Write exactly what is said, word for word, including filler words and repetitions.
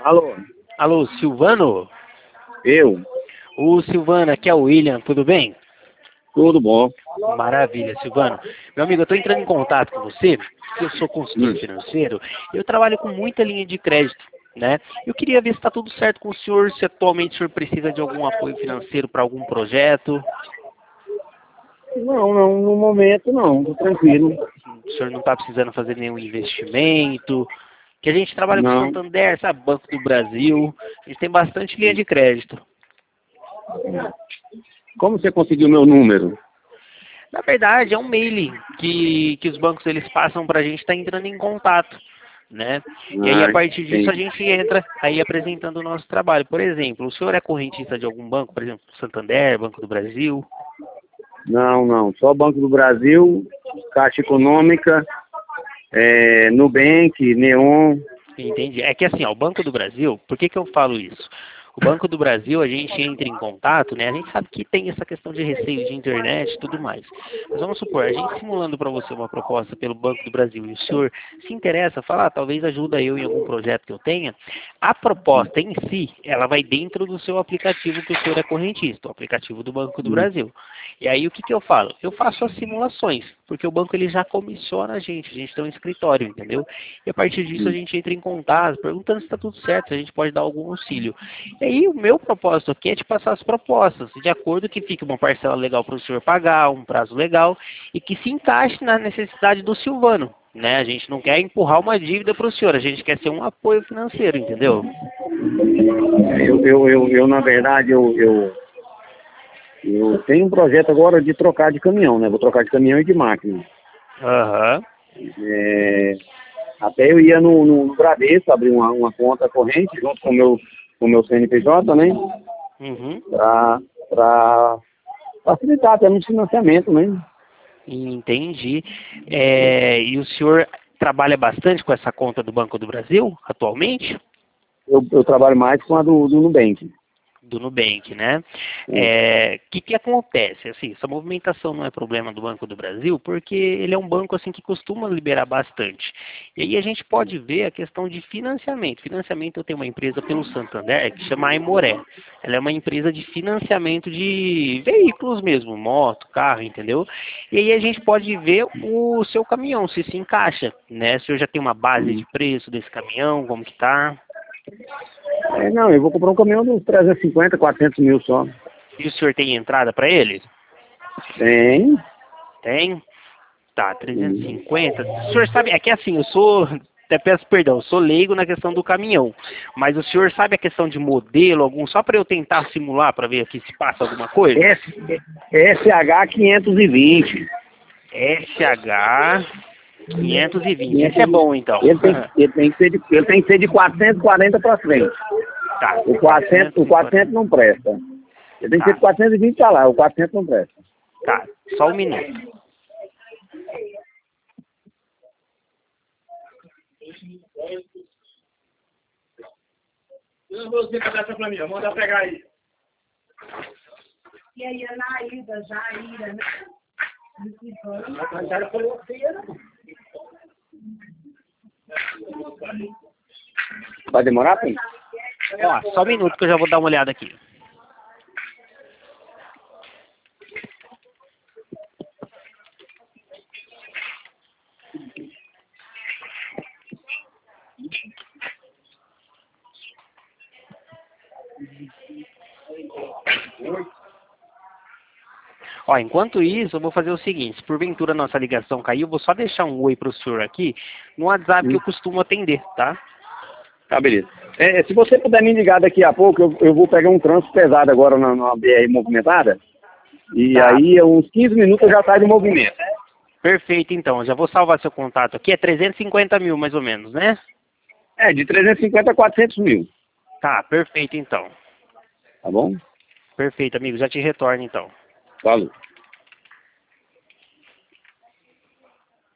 Alô? Alô, Silvano? Eu? O Silvano, aqui é o William, tudo bem? Tudo bom. Maravilha, Silvano. Meu amigo, eu estou entrando em contato com você, porque eu sou consultor Hum. financeiro e eu trabalho com muita linha de crédito, né? Eu queria ver se está tudo certo com o senhor, se atualmente o senhor precisa de algum apoio financeiro para algum projeto. Não, não, no momento não, tô tranquilo. O senhor não está precisando fazer nenhum investimento, que a gente trabalha com o Não. Santander, sabe, Banco do Brasil, a gente tem bastante linha de crédito. Como você conseguiu meu número? Na verdade, é um mailing que, que os bancos eles passam para a gente estar entrando em contato, né? E aí, a Ah, partir disso, a entendi. gente entra aí apresentando o nosso trabalho. Por exemplo, o senhor é correntista de algum banco, por exemplo, Santander, Banco do Brasil? Não, não. Só Banco do Brasil, Caixa Econômica, é, Nubank, Neon. Entendi. É que assim, ó, o Banco do Brasil, por que que eu falo isso? O Banco do Brasil, a gente entra em contato, né? A gente sabe que tem essa questão de receio de internet e tudo mais. Mas vamos supor, a gente simulando para você uma proposta pelo Banco do Brasil e o senhor se interessa, fala, ah, talvez ajuda eu em algum projeto que eu tenha. A proposta em si, ela vai dentro do seu aplicativo que o senhor é correntista, o aplicativo do Banco do Hum. Brasil. E aí o que que eu falo? Eu faço as simulações, porque o banco ele já comissiona a gente, a gente tem um escritório, entendeu? E a partir disso a gente entra em contato, perguntando se está tudo certo, se a gente pode dar algum auxílio. E aí o meu propósito aqui é te passar as propostas, de acordo que fique uma parcela legal para o senhor pagar, um prazo legal, e que se encaixe na necessidade do Silvano. Né? A gente não quer empurrar uma dívida para o senhor, a gente quer ser um apoio financeiro, entendeu? Eu, eu, eu, eu, na verdade, eu, eu, eu tenho um projeto agora de trocar de caminhão, né? Vou trocar de caminhão e de máquina. Aham. É, até eu ia no, no Bradesco abrir uma, uma conta corrente junto com o meu, com o meu C N P J, né? Uhum. Para facilitar até no financiamento, né? Entendi. É, e o senhor trabalha bastante com essa conta do Banco do Brasil, atualmente? Eu, eu trabalho mais com a do, do Nubank. Do Nubank, né? É. É, que que acontece? Assim, essa movimentação não é problema do Banco do Brasil, porque ele é um banco assim que costuma liberar bastante. E aí a gente pode ver a questão de financiamento. Financiamento, eu tenho uma empresa pelo Santander que chama Aimoré. Ela é uma empresa de financiamento de veículos mesmo, moto, carro, entendeu? E aí a gente pode ver o seu caminhão, se se encaixa, né? Se o senhor já tem uma base de preço desse caminhão, como que tá? É, não, eu vou comprar um caminhão de uns trezentos e cinquenta, quatrocentos mil só. E o senhor tem entrada para ele? Tem. Tem? Tá, trezentos e Sim. cinquenta. O senhor sabe, é que assim, eu sou, até peço perdão, eu sou leigo na questão do caminhão. Mas o senhor sabe a questão de modelo, algum, só para eu tentar simular, para ver aqui se passa alguma coisa? S, S H quinhentos e vinte. S H quinhentos e vinte. Esse é quinhentos, bom, então. ele, tem, ele, tem que ser de, ele tem que ser de quatrocentos e quarenta para frente. Tá, O quatrocentos, o quatrocentos não presta. Ele tem que ser de tá, quatrocentos e vinte para lá, o quatrocentos não presta. tá, só um minuto. Eu vou dizer para essa pra mim, manda pegar aí. E aí, a Naída, Jaira, né? A Jaira falou feia, né? Vai demorar, Pim? Ó, só um minuto que eu já vou dar uma olhada aqui. Ó, enquanto isso, eu vou fazer o seguinte, se porventura a nossa ligação caiu, eu vou só deixar um oi pro senhor aqui no WhatsApp que eu costumo atender, tá? Tá, beleza. É, se você puder me ligar daqui a pouco, eu, eu vou pegar um trânsito pesado agora na, na B R movimentada. E Tá. aí, uns quinze minutos eu já saio do movimento. Perfeito, então. Já vou salvar seu contato aqui. É trezentos e cinquenta mil, mais ou menos, né? É, de trezentos e cinquenta a quatrocentos mil. Tá, perfeito, então. Tá bom? Perfeito, amigo. Já te retorno, então. Falou.